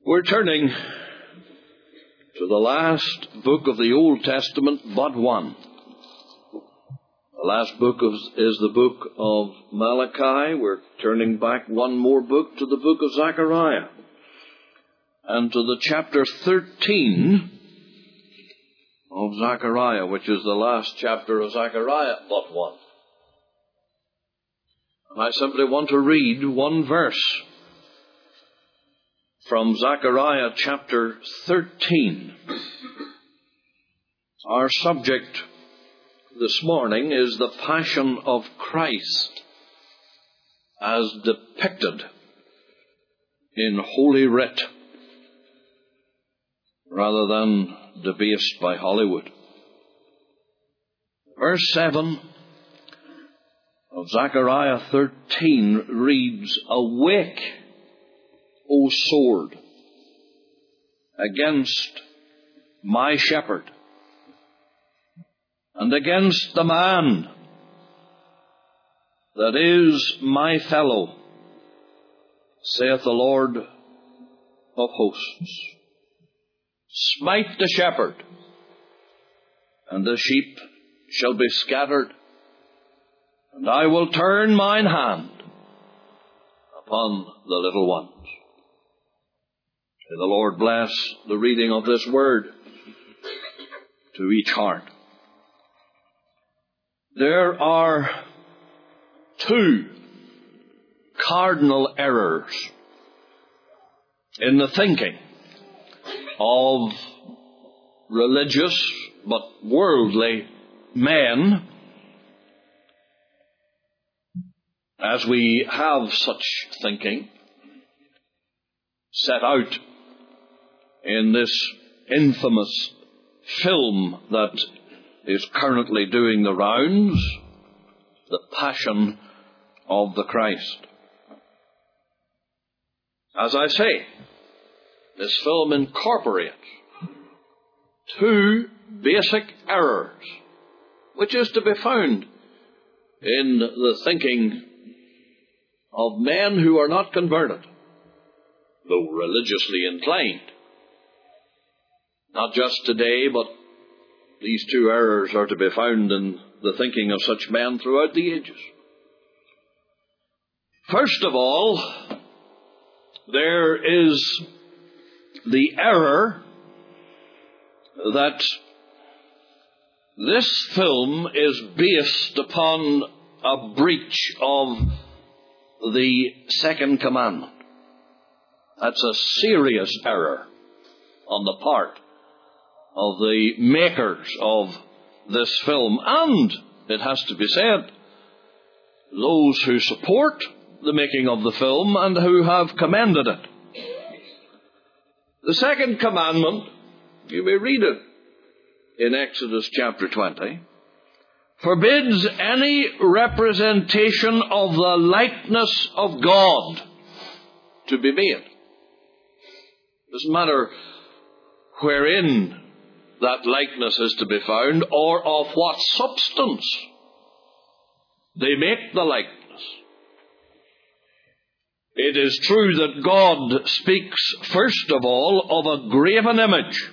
We're turning to the last book of the Old Testament, but one. The last book is the book of Malachi. We're turning back one more book to the book of Zechariah, and to the chapter 13 of Zechariah, which is the last chapter of Zechariah, but one. And I simply want to read one verse from Zechariah chapter 13. Our subject this morning is the Passion of Christ as depicted in Holy Writ, rather than debased by Hollywood. Verse 7 of Zechariah 13 reads, "Awake, O sword, against my shepherd, and against the man that is my fellow, saith the Lord of hosts. Smite the shepherd, and the sheep shall be scattered, and I will turn mine hand upon the little ones." May the Lord bless the reading of this word to each heart. There are two cardinal errors in the thinking of religious but worldly men, as we have such thinking set out in this infamous film that is currently doing the rounds, The Passion of the Christ. As I say, this film incorporates two basic errors, which is to be found in the thinking of men who are not converted, though religiously inclined. Not just today, but these two errors are to be found in the thinking of such men throughout the ages. First of all, there is the error that this film is based upon a breach of the second commandment. That's a serious error on the part of the makers of this film, and, it has to be said, those who support the making of the film and who have commended it. The second commandment, you may read it in Exodus chapter 20, forbids any representation of the likeness of God to be made. Doesn't matter wherein that likeness is to be found, or of what substance they make the likeness. It is true that God speaks first of all of a graven image.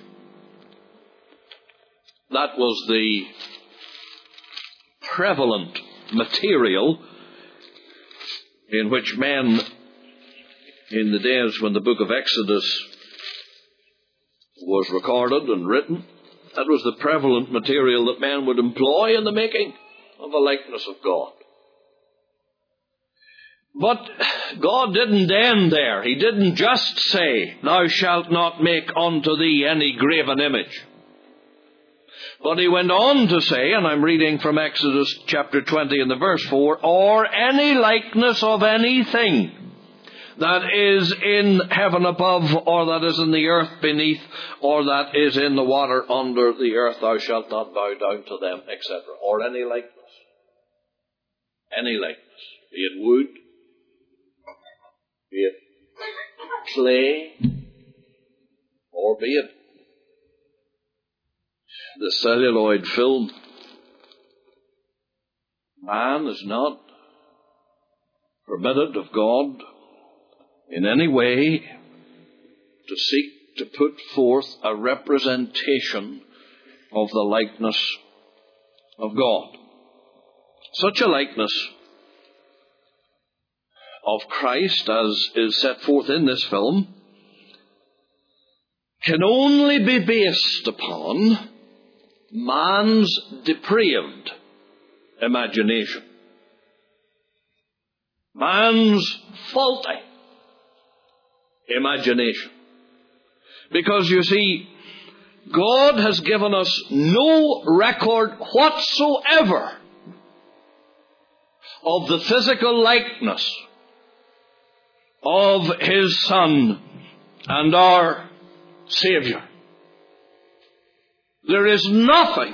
That was the prevalent material in which men, in the days when the book of Exodus was recorded and written, that was the prevalent material that men would employ in the making of a likeness of God. But God didn't end there. He didn't just say, "Thou shalt not make unto thee any graven image." But he went on to say, and I'm reading from Exodus chapter 20 and the verse 4, "or any likeness of anything that is in heaven above, or that is in the earth beneath, or that is in the water under the earth, thou shalt not bow down to them," etc. Or any likeness. Any likeness. Be it wood, be it clay, or be it the celluloid film. Man is not permitted of God in any way to seek to put forth a representation of the likeness of God. Such a likeness of Christ as is set forth in this film can only be based upon man's depraved imagination. Man's faulty imagination. Because you see, God has given us no record whatsoever of the physical likeness of His Son and our Savior. There is nothing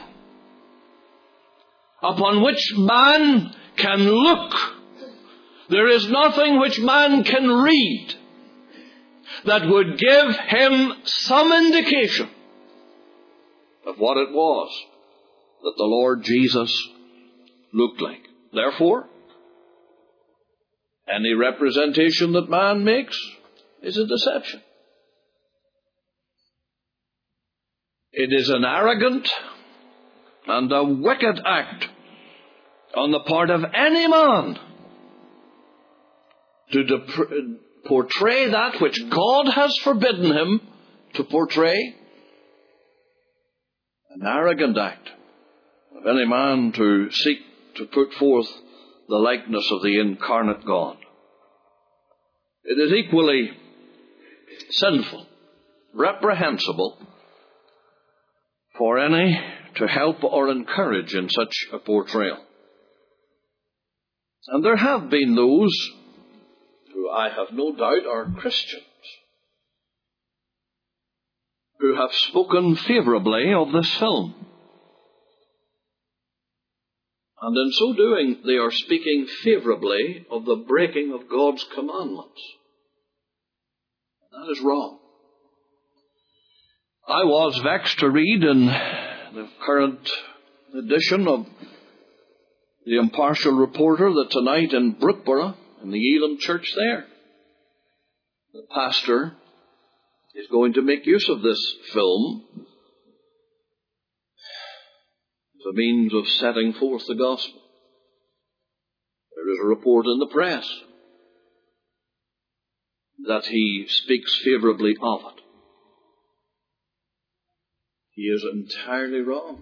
upon which man can look. There is nothing which man can read that would give him some indication of what it was that the Lord Jesus looked like. Therefore, any representation that man makes is a deception. It is an arrogant and a wicked act on the part of any man to portray that which God has forbidden him to portray. An arrogant act of any man to seek to put forth the likeness of the incarnate God. It is equally sinful, reprehensible, for any to help or encourage in such a portrayal. And there have been those who I have no doubt are Christians who have spoken favourably of this film. And in so doing, they are speaking favourably of the breaking of God's commandments. That is wrong. I was vexed to read in the current edition of the Impartial Reporter that tonight in Brookborough, in the Elam Church there, the pastor is going to make use of this film as a means of setting forth the gospel. There is a report in the press that he speaks favourably of it. He is entirely wrong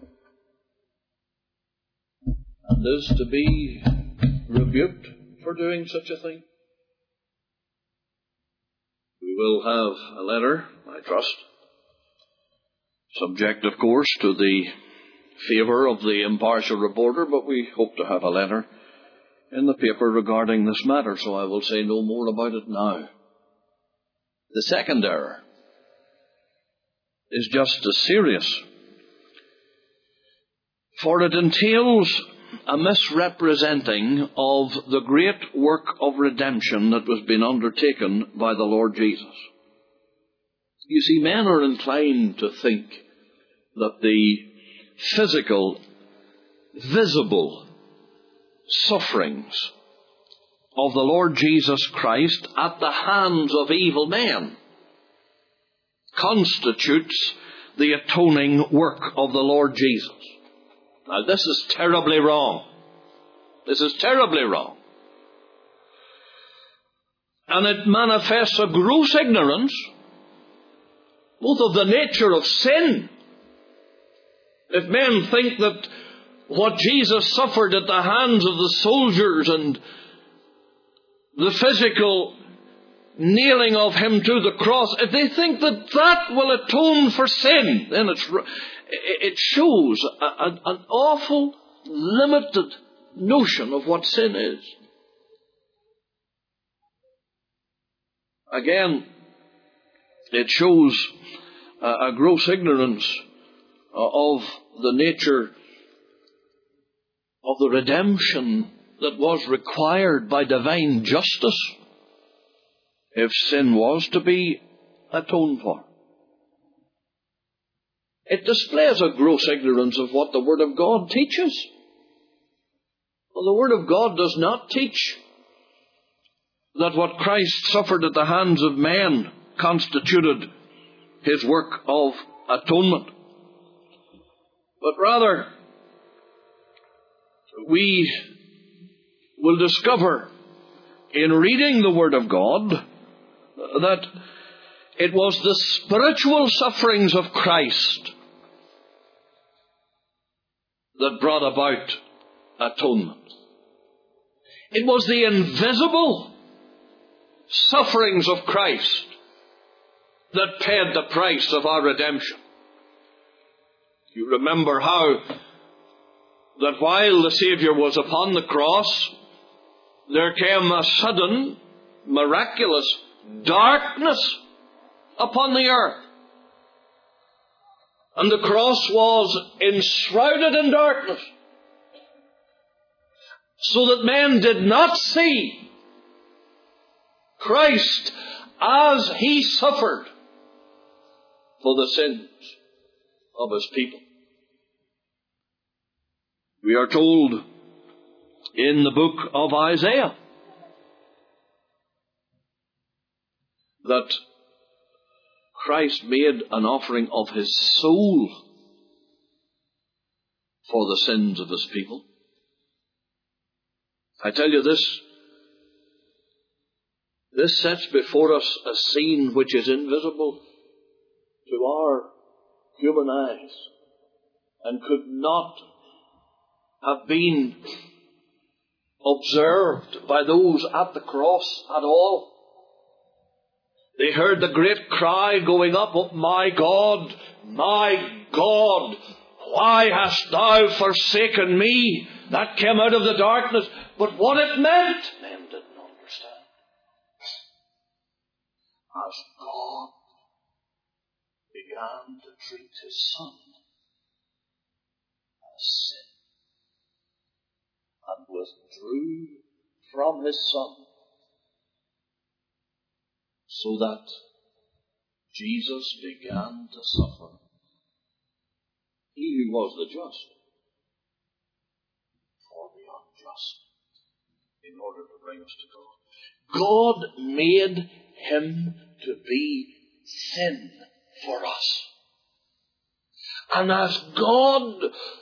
and is to be rebuked for doing such a thing. We will have a letter, I trust, subject, of course, to the favour of the Impartial Reporter, but we hope to have a letter in the paper regarding this matter, so I will say no more about it now. The second error is just as serious, for it entails a misrepresenting of the great work of redemption that was being undertaken by the Lord Jesus. You see, men are inclined to think that the physical, visible sufferings of the Lord Jesus Christ at the hands of evil men constitutes the atoning work of the Lord Jesus. Now, this is terribly wrong. This is terribly wrong. And it manifests a gross ignorance both of the nature of sin. If men think that what Jesus suffered at the hands of the soldiers and the physical nailing of him to the cross, if they think that that will atone for sin, then it shows an awful limited notion of what sin is. Again, it shows a gross ignorance of the nature of the redemption that was required by divine justice if sin was to be atoned for. It displays a gross ignorance of what the Word of God teaches. Well, the Word of God does not teach that what Christ suffered at the hands of men constituted his work of atonement. But rather, we will discover in reading the Word of God that it was the spiritual sufferings of Christ that brought about atonement. It was the invisible sufferings of Christ that paid the price of our redemption. You remember how that while the Saviour was upon the cross, there came a sudden, miraculous darkness upon the earth. And the cross was enshrouded in darkness, so that men did not see Christ as he suffered for the sins of his people. We are told in the book of Isaiah that Christ made an offering of his soul for the sins of his people. I tell you, this sets before us a scene which is invisible to our human eyes and could not have been observed by those at the cross at all. They heard the great cry going up, "Oh, my God, why hast thou forsaken me?" That came out of the darkness. But what it meant, men didn't understand. As God began to treat his Son as sin and withdrew from his Son, so that Jesus began to suffer. He who was the just for the unjust, in order to bring us to God. God made him to be sin for us. And as God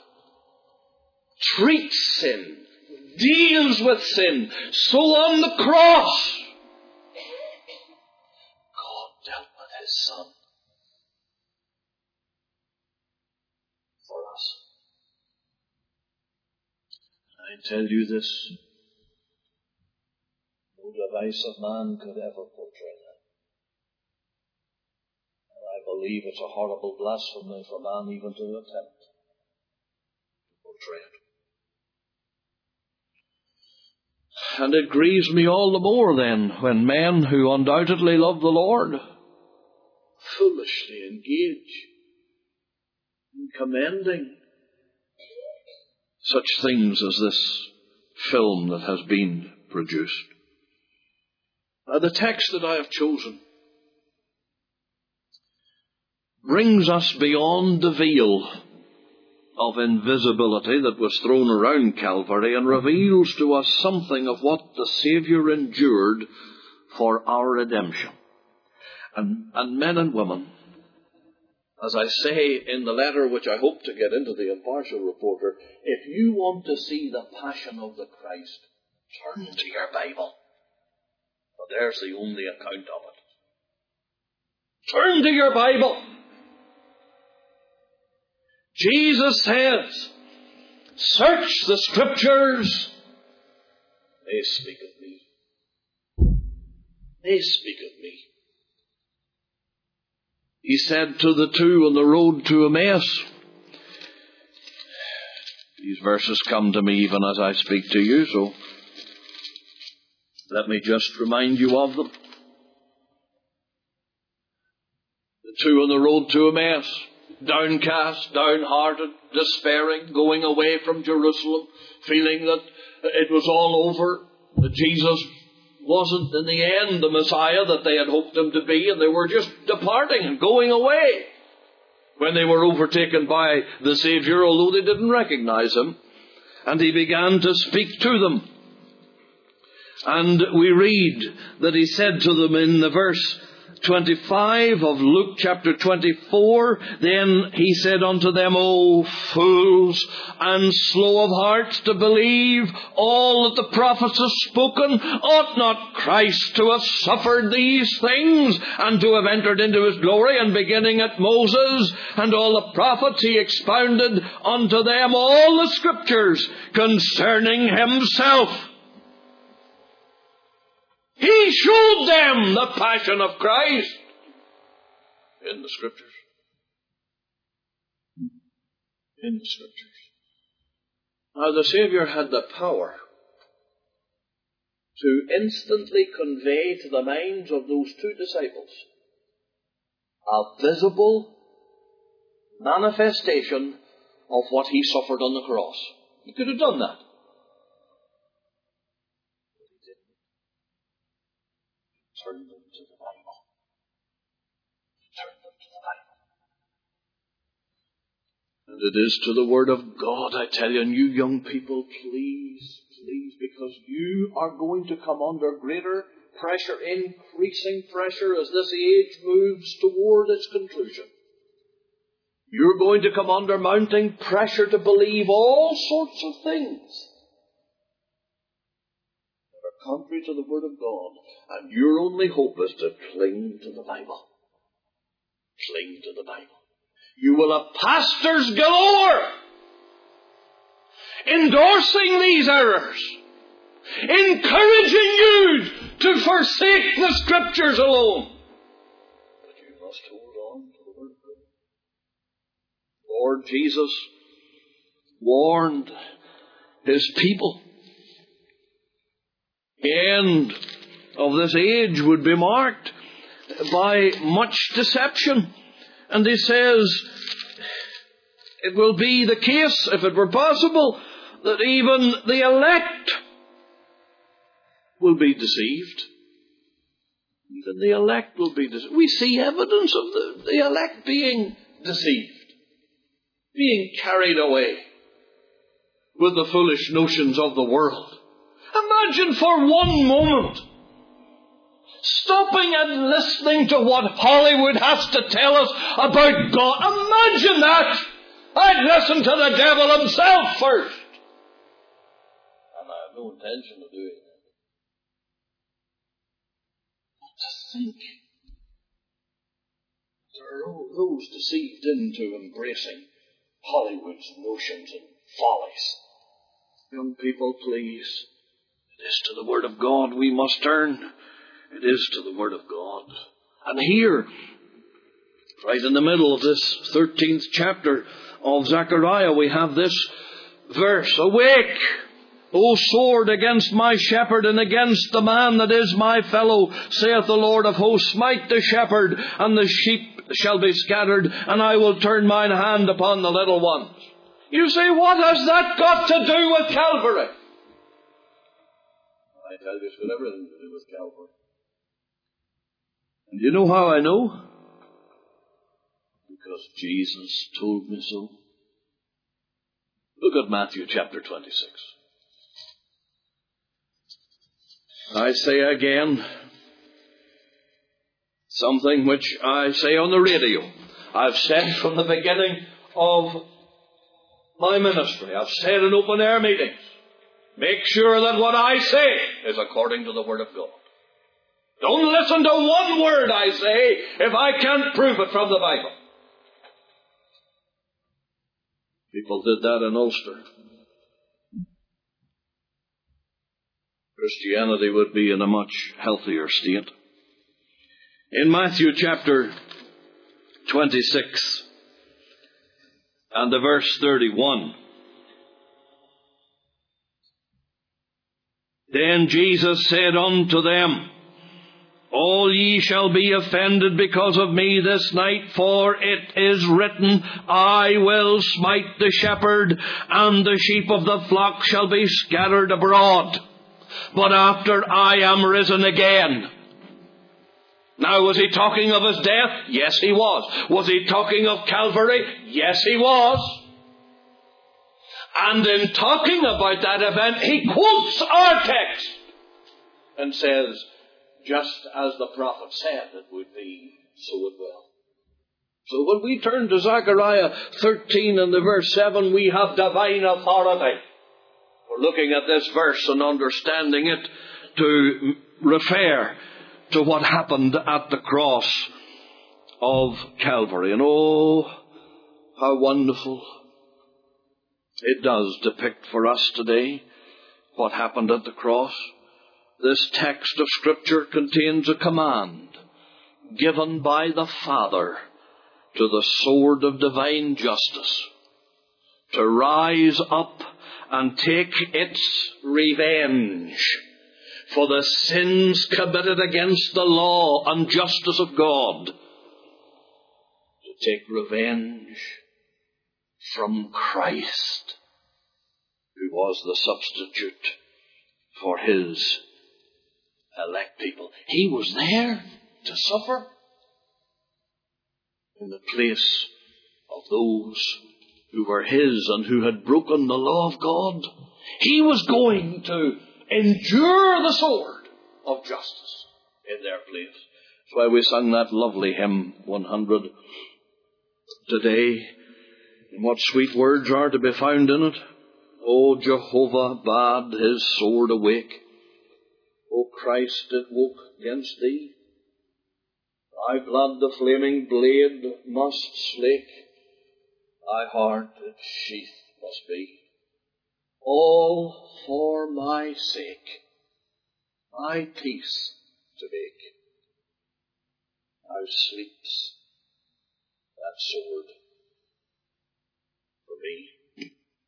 treats sin, deals with sin, so on the cross, God dealt with his Son for us. I tell you this, no device of man could ever portray that. And I believe it's a horrible blasphemy for man even to attempt to portray it. And it grieves me all the more then when men who undoubtedly love the Lord foolishly engage in commending such things as this film that has been produced. Now, the text that I have chosen brings us beyond the veil of invisibility that was thrown around Calvary and reveals to us something of what the Saviour endured for our redemption. And men and women, as I say in the letter which I hope to get into the Impartial Reporter, if you want to see the passion of the Christ, turn to your Bible. But there's the only account of it. Turn to your Bible. Jesus says, "Search the Scriptures. They speak of me. They speak of me." He said to the two on the road to Emmaus, these verses come to me even as I speak to you, so let me just remind you of them. The two on the road to Emmaus, downcast, downhearted, despairing, going away from Jerusalem, feeling that it was all over, that Jesus wasn't in the end the Messiah that they had hoped him to be, and they were just departing and going away when they were overtaken by the Saviour, although they didn't recognize him. And he began to speak to them. And we read that he said to them in the verse 25 of Luke chapter 24, then he said unto them, O fools, and slow of hearts to believe all that the prophets have spoken, ought not Christ to have suffered these things, and to have entered into his glory? And beginning at Moses and all the prophets, he expounded unto them all the scriptures concerning himself. He showed them the passion of Christ in the Scriptures. In the Scriptures. Now the Saviour had the power to instantly convey to the minds of those two disciples a visible manifestation of what he suffered on the cross. He could have done that. Turn them to the Bible. Turn them to the Bible. And it is to the Word of God, I tell you, and you young people, please, because you are going to come under greater pressure, increasing pressure as this age moves toward its conclusion. You're going to come under mounting pressure to believe all sorts of things contrary to the Word of God, and your only hope is to cling to the Bible. Cling to the Bible. You will have pastors galore endorsing these errors, encouraging you to forsake the Scriptures alone. But you must hold on to the Word of God. Lord Jesus warned his people. The end of this age would be marked by much deception. And he says, it will be the case, if it were possible, that even the elect will be deceived. Even the elect will be deceived. We see evidence of the elect being deceived, being carried away with the foolish notions of the world. Imagine for one moment stopping and listening to what Hollywood has to tell us about God. Imagine that. I'd listen to the devil himself first. And I have no intention of doing that. But to think there are those deceived into embracing Hollywood's notions and follies. Young people, please. It is to the Word of God we must turn. It is to the Word of God. And here, right in the middle of this 13th chapter of Zechariah, we have this verse. Awake, O sword, against my shepherd and against the man that is my fellow, saith the Lord of hosts. Smite the shepherd, and the sheep shall be scattered, and I will turn mine hand upon the little ones. You say, what has that got to do with Calvary? I tell you, it's got everything to do with Calvary. And you know how I know? Because Jesus told me so. Look at Matthew chapter 26. I say again something which I say on the radio. I've said from the beginning of my ministry. I've said in open air meetings. Make sure that what I say is according to the Word of God. Don't listen to one word I say if I can't prove it from the Bible. People did that in Ulster. Christianity would be in a much healthier state. In Matthew chapter 26 and the verse 31. Then Jesus said unto them, All ye shall be offended because of me this night, for it is written, I will smite the shepherd, and the sheep of the flock shall be scattered abroad. But after I am risen again. Now, was he talking of his death? Yes, he was. Was he talking of Calvary? Yes, he was. And in talking about that event, he quotes our text and says, just as the prophet said it would be, so it will. So when we turn to Zechariah 13 and the verse 7, we have divine authority. We're looking at this verse and understanding it to refer to what happened at the cross of Calvary. And oh, how wonderful it does depict for us today what happened at the cross. This text of Scripture contains a command given by the Father to the sword of divine justice to rise up and take its revenge for the sins committed against the law and justice of God. To take revenge from Christ, who was the substitute for His elect people. He was there to suffer in the place of those who were His and who had broken the law of God. He was going to endure the sword of justice in their place. That's why we sang that lovely hymn 100 today. And what sweet words are to be found in it. O Jehovah bade His sword awake. O Christ it woke against thee. Thy blood the flaming blade must slake. Thy heart its sheath must be. All for my sake, my peace to make. Now sleeps that sword for me.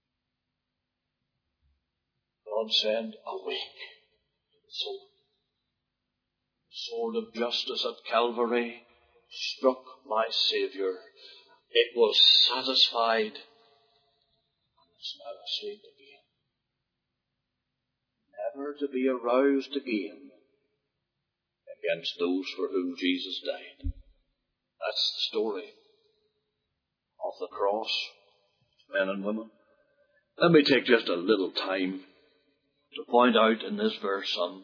God said, awake to the sword. The sword of justice at Calvary struck my Saviour. It was satisfied, and it's now asleep again, never to be aroused again against those for whom Jesus died. That's the story of the cross, men and women. Let me take just a little time to point out in this verse some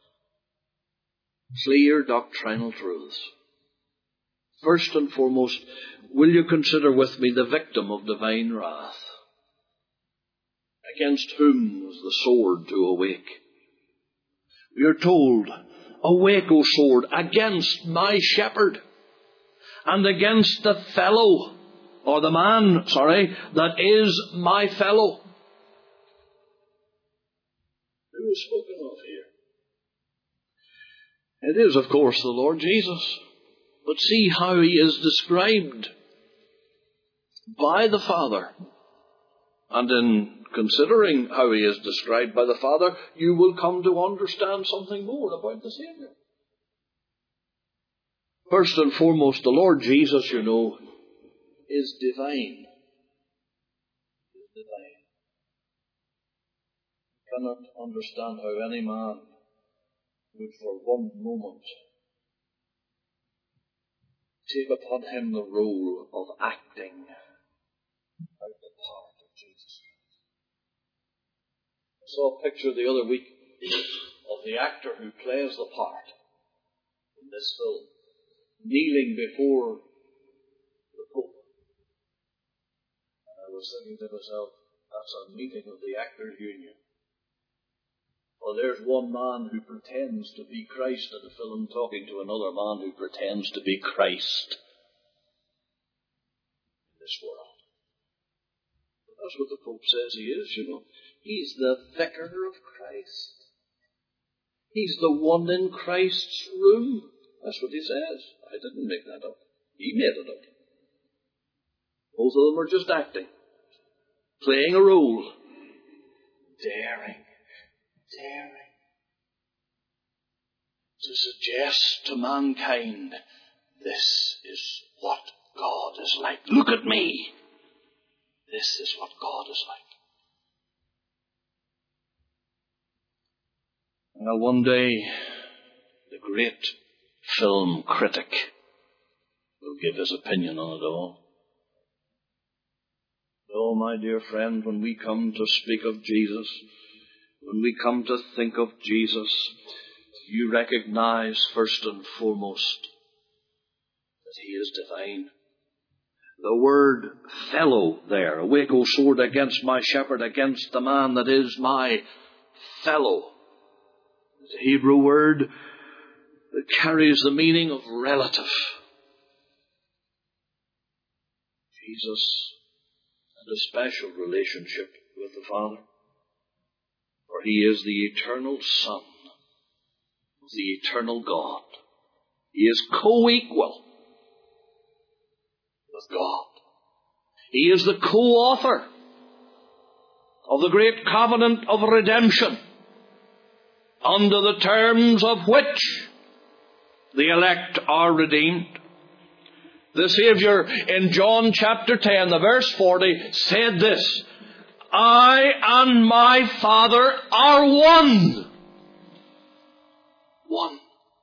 clear doctrinal truths. First and foremost, will you consider with me the victim of divine wrath? Against whom was the sword to awake? We are told, awake, O sword, against my shepherd, and against the fellow, or the man, that is my fellow. Who is spoken of here? It is, of course, the Lord Jesus. But see how He is described by the Father. And in considering how He is described by the Father, you will come to understand something more about the Saviour. First and foremost, the Lord Jesus, you know, is divine. He is divine. You cannot understand how any man would for one moment take upon him the role of acting out the part of Jesus Christ. I saw a picture the other week of the actor who plays the part in this film, kneeling before the Pope. And I was thinking to myself, that's a meeting of the Actors' Union. Well, there's one man who pretends to be Christ in the film talking to another man who pretends to be Christ in this world. But that's what the Pope says he is, you know. He's the vicar of Christ. He's the one in Christ's room. That's what he says. I didn't make that up. He made it up. Both of them are just acting, playing a role, daring to suggest to mankind, this is what God is like. Look at me. This is what God is like. Now, one day, the great film critic will give his opinion on it all. Oh, my dear friend, when we come to speak of Jesus, when we come to think of Jesus, you recognize first and foremost that He is divine. The word fellow there, awake, O sword, against my shepherd, against the man that is my fellow. It's a Hebrew word that carries the meaning of relative. Jesus had a special relationship with the Father, for He is the eternal Son of the eternal God. He is co-equal with God. He is the co-author of the great covenant of redemption, under the terms of which the elect are redeemed. The Saviour in John chapter 10, the verse 40, said this, I and my Father are one. One.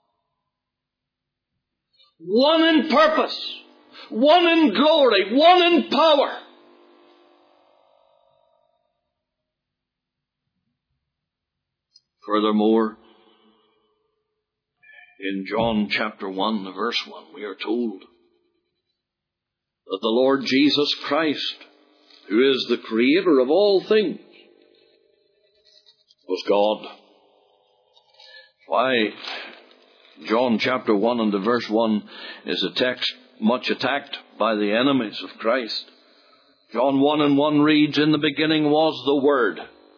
One in purpose, one in glory, one in power. Furthermore, in John chapter 1, verse 1, we are told that the Lord Jesus Christ, who is the Creator of all things, was God. Why, John chapter 1 and the verse 1 is a text much attacked by the enemies of Christ. John 1 and 1 reads, in the beginning was the Word,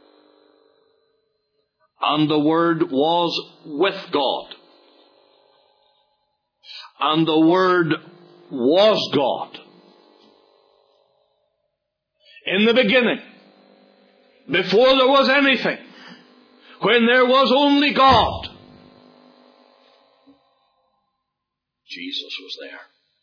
and the Word was with God, and the Word was God. In the beginning, before there was anything, when there was only God, Jesus was there.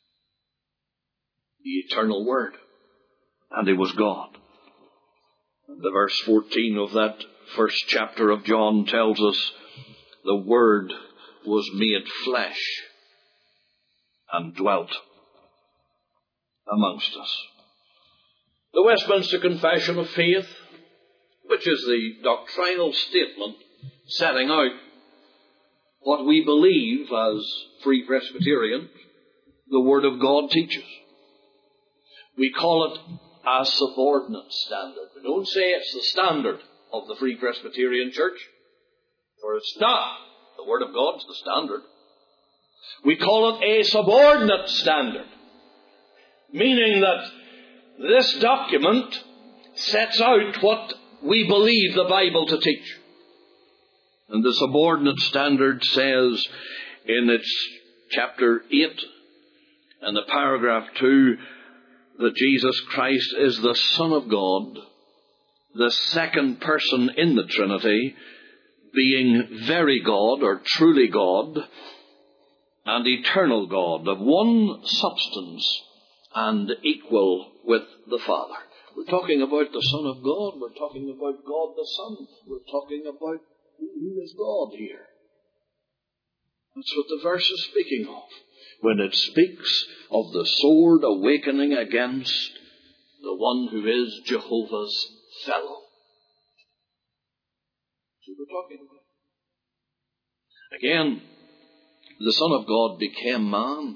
The eternal Word. And He was God. The verse 14 of that first chapter of John tells us the Word was made flesh and dwelt amongst us. The Westminster Confession of Faith, which is the doctrinal statement setting out what we believe as Free Presbyterians the Word of God teaches. We call it a subordinate standard. We don't say it's the standard of the Free Presbyterian Church, for it's not. The Word of God's the standard. We call it a subordinate standard, meaning that this document sets out what we believe the Bible to teach. And the subordinate standard says in its chapter 8 and the paragraph 2 that Jesus Christ is the Son of God, the second person in the Trinity, being very God or truly God and eternal God, of one substance and equal with the Father. We're talking about the Son of God. We're talking about God the Son. We're talking about who is God here. That's what the verse is speaking of when it speaks of the sword awakening against the one who is Jehovah's fellow. That's what we're talking about. Again, the Son of God became man.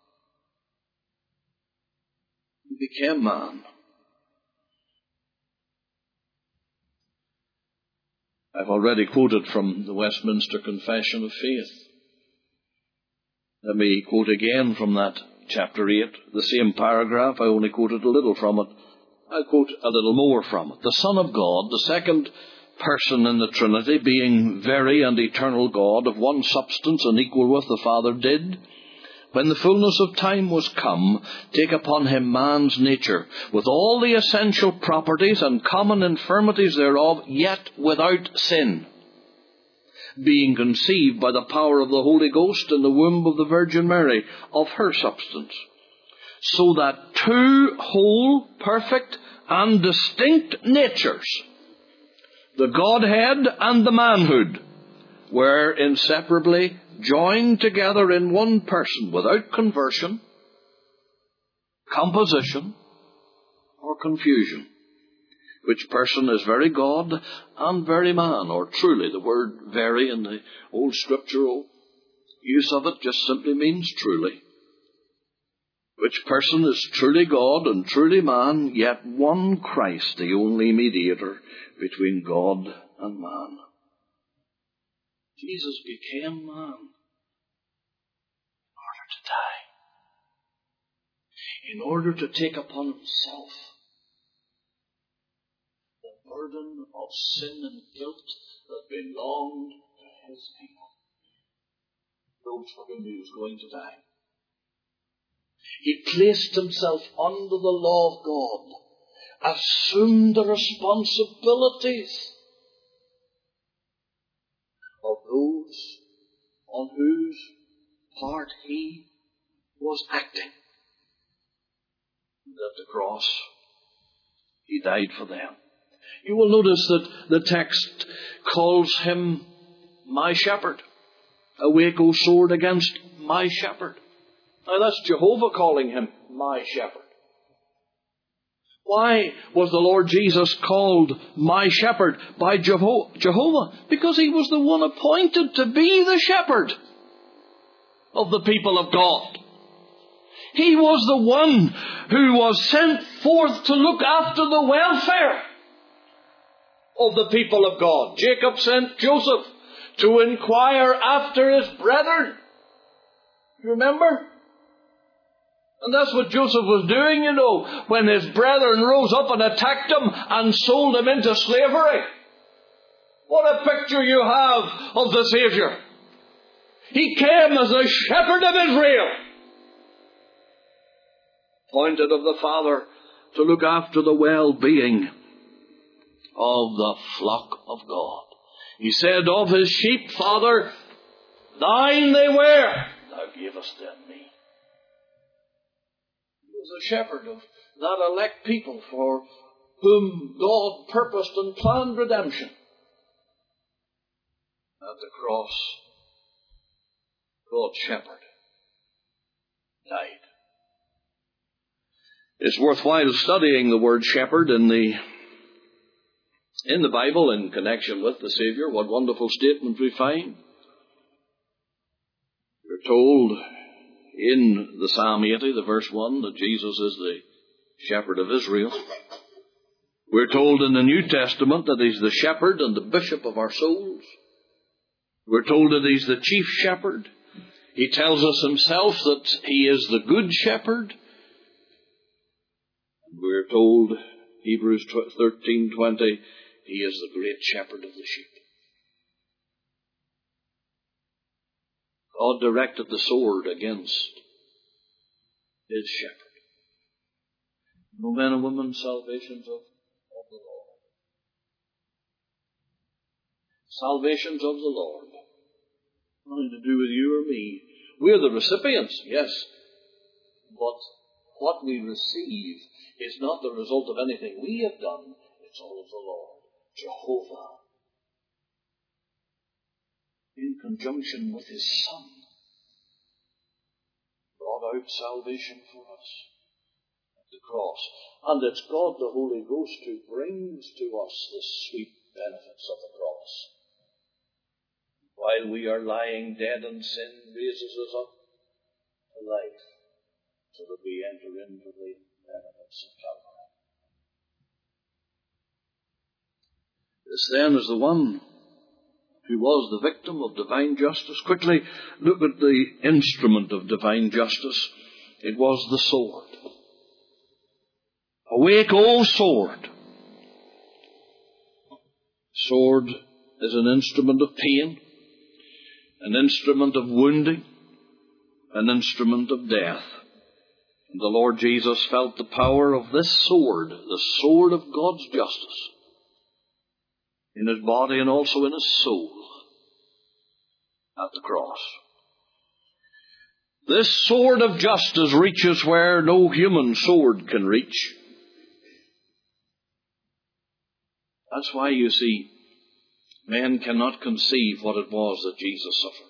He became man. I've already quoted from the Westminster Confession of Faith. Let me quote again from that chapter 8, the same paragraph. I only quoted a little from it. I'll quote a little more from it. The Son of God, the second person in the Trinity, being very and eternal God, of one substance and equal with the Father, did, when the fullness of time was come, take upon him man's nature, with all the essential properties and common infirmities thereof, yet without sin, being conceived by the power of the Holy Ghost in the womb of the Virgin Mary, of her substance, so that two whole, perfect, and distinct natures, the Godhead and the manhood, were inseparably joined together in one person without conversion, composition, or confusion. which person is very God and very man, or truly. The word very in the old scriptural use of it just simply means truly. Which person is truly God and truly man, yet one Christ, the only mediator between God and man. Jesus became man in order to take upon himself the burden of sin and guilt that belonged to his people. Those for whom he was going to die. He placed himself under the law of God, assumed the responsibilities of those on whose part he was acting. And at the cross, he died for them. You will notice that the text calls him my shepherd. Awake, O sword, against my shepherd. Now that's Jehovah calling him my shepherd. Why was the Lord Jesus called my shepherd by Jehovah? Because he was the one appointed to be the shepherd of the people of God. He was the one who was sent forth to look after the welfare of the people of God. Jacob sent Joseph to inquire after his brethren. Remember? And that's what Joseph was doing, you know, when his brethren rose up and attacked him and sold him into slavery. What a picture you have of the Savior. He came as a shepherd of Israel, appointed of the Father to look after the well-being of the flock of God. He said of his sheep, Father, thine they were, thou gavest them me. He was a shepherd of that elect people for whom God purposed and planned redemption. At the cross, God's shepherd died. It's worthwhile studying the word shepherd in the Bible in connection with the Savior. What wonderful statement we find. We're told in the Psalm 80, the verse 1, that Jesus is the shepherd of Israel. We're told in the New Testament that he's the shepherd and the bishop of our souls. We're told that he's the chief shepherd. He tells us himself that he is the good shepherd. We're told, Hebrews 13:20, he is the great shepherd of the sheep. God directed the sword against his shepherd. No, men and women, salvations of the Lord. Salvations of the Lord. Nothing to do with you or me. We're the recipients, yes. But what we receive is not the result of anything we have done. It's all of the Lord, Jehovah, in conjunction with his Son, brought out salvation for us at the cross. And it's God the Holy Ghost who brings to us the sweet benefits of the cross. While we are lying dead in sin, raises us up to life so that we enter into the benefits of Calvary. This then is the one who was the victim of divine justice. Quickly look at the instrument of divine justice. It was the sword. Awake, O sword! Sword is an instrument of pain, an instrument of wounding, an instrument of death. And the Lord Jesus felt the power of this sword, the sword of God's justice, in his body and also in his soul at the cross. This sword of justice reaches where no human sword can reach. That's why, you see, men cannot conceive what it was that Jesus suffered.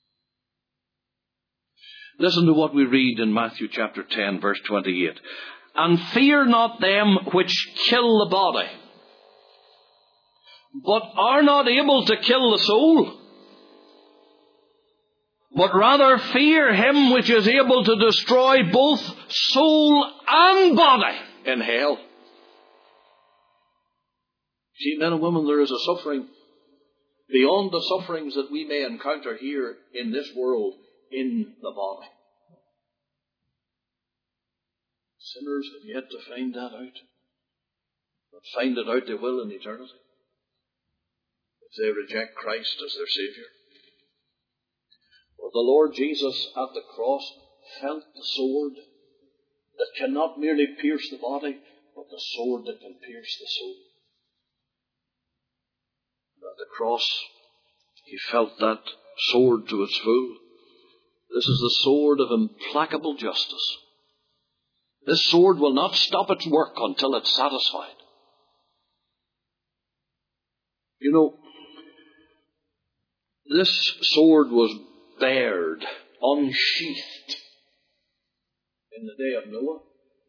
Listen to what we read in Matthew chapter 10, verse 28. and fear not them which kill the body, but are not able to kill the soul, but rather fear him which is able to destroy both soul and body in hell. See, men and women, there is a suffering beyond the sufferings that we may encounter here in this world in the body. Sinners have yet to find that out. But find it out they will in eternity, if they reject Christ as their Saviour. For the Lord Jesus at the cross felt the sword that cannot merely pierce the body, but the sword that can pierce the soul. At the cross, he felt that sword to its full. This is the sword of implacable justice. This sword will not stop its work until it's satisfied. You know, this sword was bared, unsheathed in the day of Noah.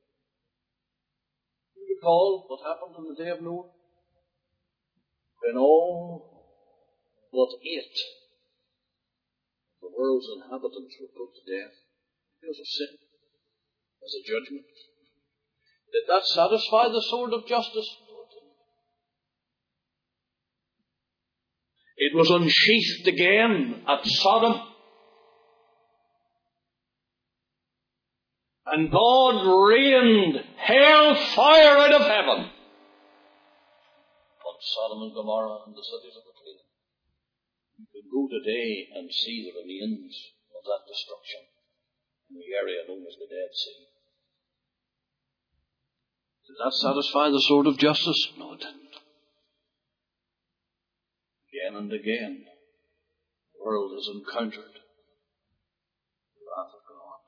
You recall what happened on the day of Noah? When all but 8 of the world's inhabitants were put to death because of sin, as a judgment. Did that satisfy the sword of justice? No, it didn't. It was unsheathed again at Sodom. And God rained hellfire out of heaven on Sodom and Gomorrah and the cities of the plain. You can go today and see the remains of that destruction in the area known as the Dead Sea. Did that satisfy the sword of justice? No, it didn't. Again and again, the world has encountered the wrath of God.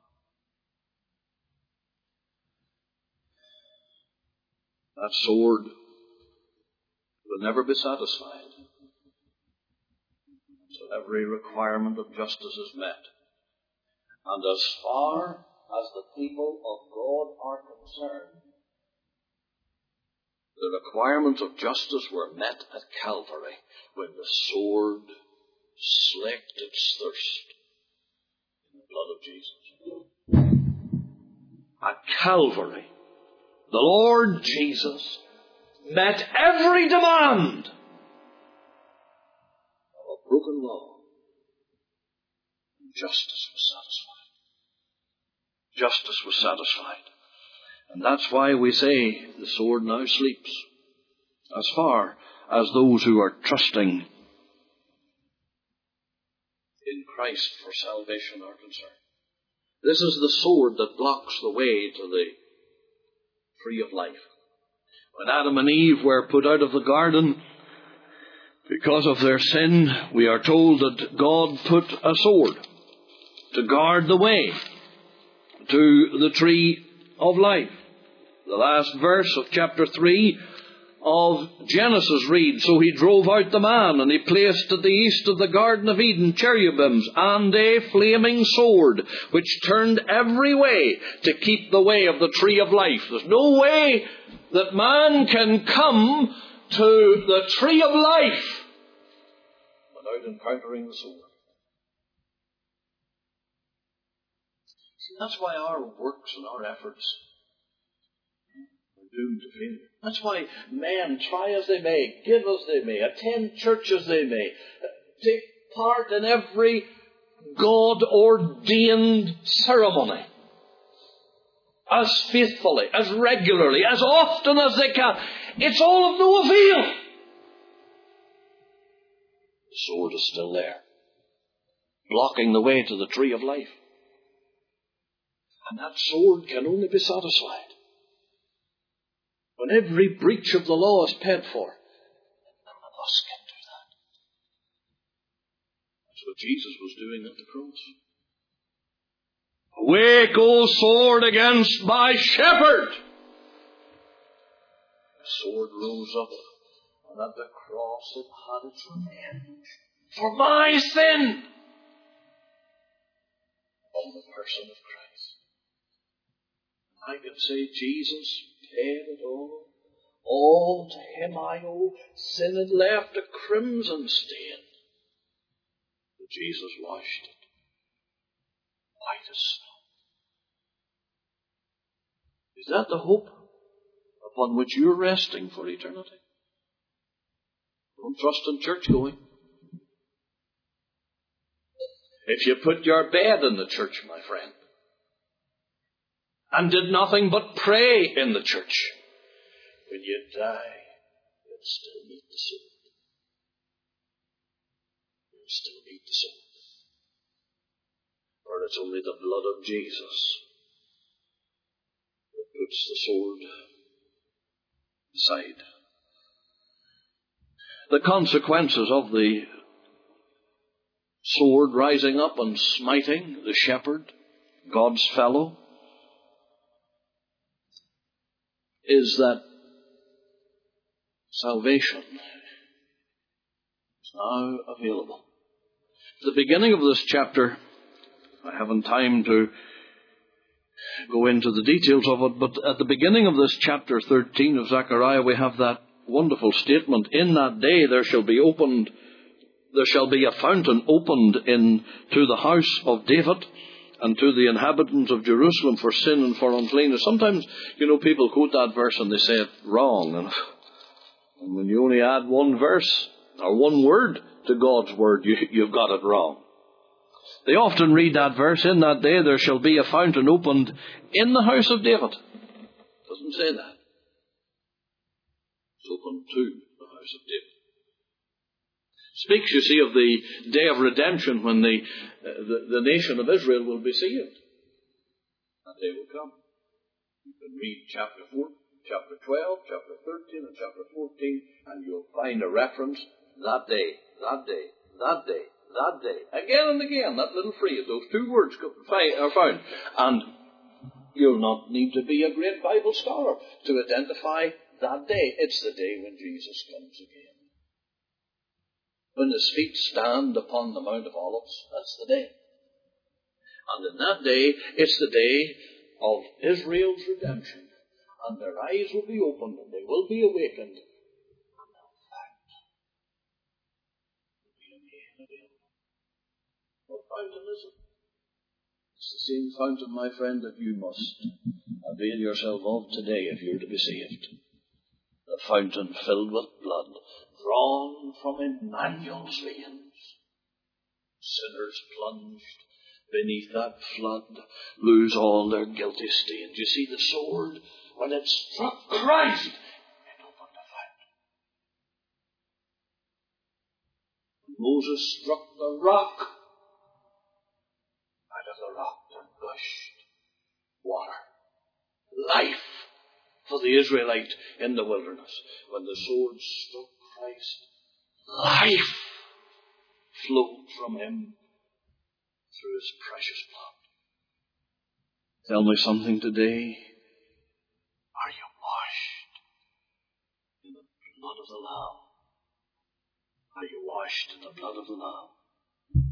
That sword will never be satisfied until every requirement of justice is met. And as far as the people of God are concerned, the requirements of justice were met at Calvary when the sword slaked its thirst in the blood of Jesus. At Calvary, the Lord Jesus met every demand of a broken law, and justice was satisfied. Justice was satisfied. And that's why we say the sword now sleeps, as far as those who are trusting in Christ for salvation are concerned. This is the sword that blocks the way to the tree of life. When Adam and Eve were put out of the garden because of their sin, we are told that God put a sword to guard the way to the tree of life. The last verse of chapter 3 of Genesis reads, "So he drove out the man, and he placed at the east of the Garden of Eden cherubims and a flaming sword, which turned every way to keep the way of the tree of life." There's no way that man can come to the tree of life without encountering the sword. See, that's why our works and our efforts doomed to failure. That's why men, try as they may, give as they may, attend church as they may, take part in every God-ordained ceremony as faithfully, as regularly, as often as they can. It's all of no avail. The sword is still there, blocking the way to the tree of life. And that sword can only be satisfied when every breach of the law is paid for. None of us can do that. That's what Jesus was doing at the cross. "Awake, O sword, against my shepherd!" The sword rose up, and at the cross it had its revenge for my sin on the person of Christ. I could say Jesus paid it all. All to him I owe. Sin had left a crimson stain, but Jesus washed it white as snow. Is that the hope upon which you're resting for eternity? Don't trust in church going. If you put your bed in the church, my friend, and did nothing but pray in the church, when you die, you'll still meet the sword. You'll still meet the sword. For it's only the blood of Jesus that puts the sword aside. The consequences of the sword rising up and smiting the shepherd, God's fellow, is that salvation is now available. At the beginning of this chapter, I haven't time to go into the details of it, but at the beginning of this chapter 13 of Zechariah, we have that wonderful statement, in that day there shall be a fountain opened into the house of David and to the inhabitants of Jerusalem for sin and for uncleanness. Sometimes, people quote that verse and they say it wrong. And when you only add one verse or one word to God's word, you've got it wrong. They often read that verse, in that day there shall be a fountain opened in the house of David. It doesn't say that. It's open to the house of David. Speaks, you see, of the day of redemption when the nation of Israel will be saved. That day will come. You can read chapter 4, chapter 12, chapter 13, and chapter 14, and you'll find a reference, that day, that day, that day, that day. Again and again, that little phrase, those two words are found. And you'll not need to be a great Bible scholar to identify that day. It's the day when Jesus comes again. When his feet stand upon the Mount of Olives, that's the day. And in that day, it's the day of Israel's redemption. And their eyes will be opened and they will be awakened. And they'll find will be again available. What fountain is it? It's the same fountain, my friend, that you must avail yourself of today if you're to be saved. The fountain filled with blood, drawn from Emmanuel's veins. Sinners plunged beneath that flood lose all their guilty stains. You see, the sword, when it struck Christ, it opened a fountain. When Moses struck the rock, out of the rock there gushed water, life for the Israelite in the wilderness. When the sword struck Christ, life flowed from him through his precious blood. Tell me something today. Are you washed in the blood of the Lamb? Are you washed in the blood of the Lamb?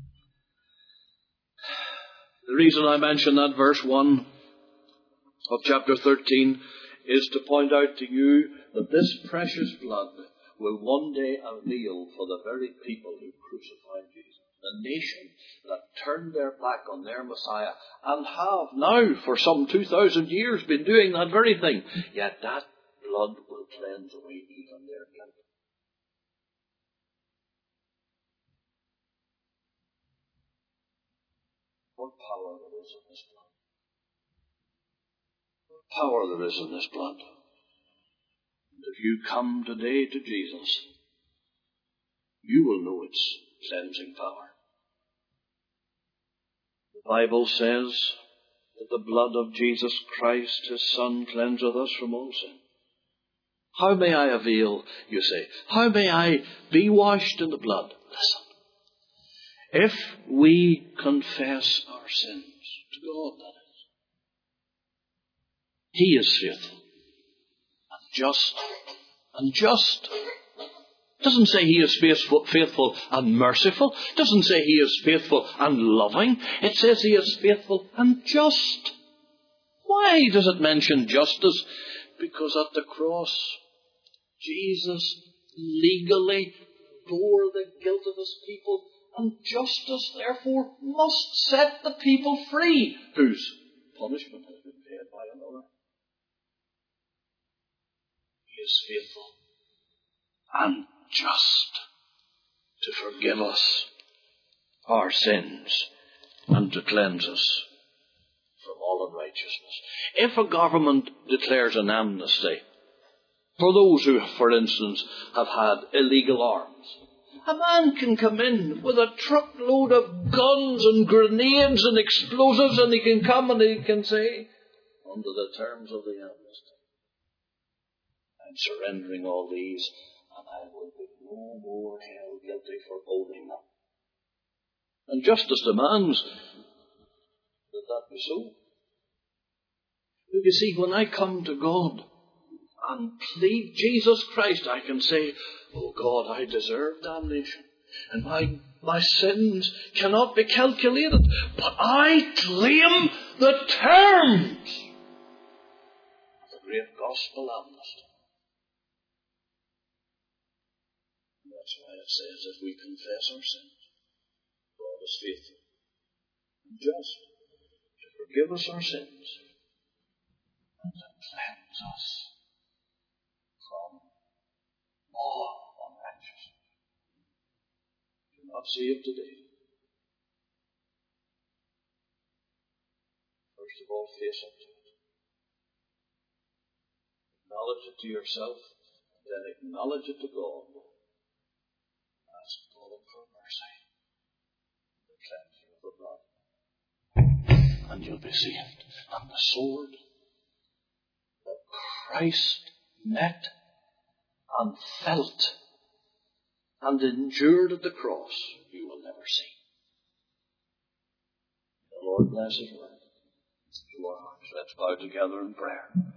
The reason I mention that verse 1 of chapter 13 is to point out to you that this precious blood will one day avail for the very people who crucified Jesus. The nation that turned their back on their Messiah and have now for some 2,000 years been doing that very thing. Yet that blood will cleanse away even their guilt. What power there is in this blood. What power there is in this blood. And if you come today to Jesus, you will know its cleansing power. The Bible says that the blood of Jesus Christ, his Son, cleanseth us from all sin. How may I avail, you say? How may I be washed in the blood? Listen. If we confess our sins to God, that is, he is faithful and just. Doesn't say he is faithful and merciful. Doesn't say he is faithful and loving. It says he is faithful and just. Why does it mention justice? Because at the cross, Jesus legally bore the guilt of his people, and justice, therefore, must set the people free, whose punishment has been paid by another. He is faithful and just to forgive us our sins and to cleanse us from all unrighteousness. If a government declares an amnesty for those who, for instance, have had illegal arms, a man can come in with a truckload of guns and grenades and explosives, and he can come and he can say, under the terms of the amnesty, I'm surrendering all these, and I will be no more held guilty for holding them. And justice demands that that be so. You see, when I come to God and plead Jesus Christ, I can say, oh God, I deserve damnation, and my sins cannot be calculated, but I claim the terms of the great gospel amnesty. And that's why it says, if we confess our sins, God is faithful and just to forgive us our sins and to cleanse us from all unrighteousness. If you're not saved today, first of all, face up to it. Acknowledge it to yourself, and then acknowledge it to God. Ask God for mercy, the cleansing of the blood, and you'll be saved. And the sword that Christ met and felt and endured at the cross, you will never see. The Lord bless his word to our hearts. Let's bow together in prayer.